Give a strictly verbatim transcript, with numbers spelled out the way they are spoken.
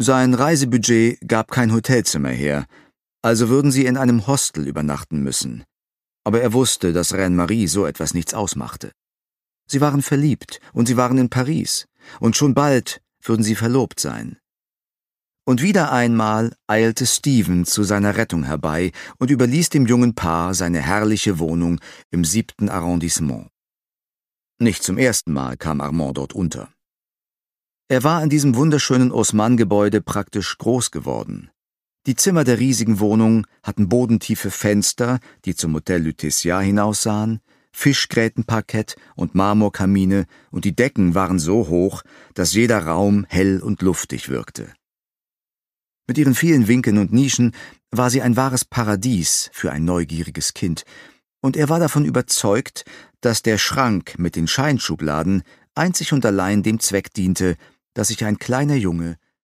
Sein Reisebudget gab kein Hotelzimmer her, also würden sie in einem Hostel übernachten müssen. Aber er wusste, dass Reine-Marie so etwas nichts ausmachte. Sie waren verliebt und sie waren in Paris, und schon bald würden sie verlobt sein. Und wieder einmal eilte Steven zu seiner Rettung herbei und überließ dem jungen Paar seine herrliche Wohnung im siebten Arrondissement. Nicht zum ersten Mal kam Armand dort unter. Er war in diesem wunderschönen Haussmann-Gebäude praktisch groß geworden. Die Zimmer der riesigen Wohnung hatten bodentiefe Fenster, die zum Hotel Lutetia hinaussahen, Fischgrätenparkett und Marmorkamine, und die Decken waren so hoch, dass jeder Raum hell und luftig wirkte. Mit ihren vielen Winkeln und Nischen war sie ein wahres Paradies für ein neugieriges Kind, und er war davon überzeugt, dass der Schrank mit den Scheinschubladen einzig und allein dem Zweck diente, dass sich ein kleiner Junge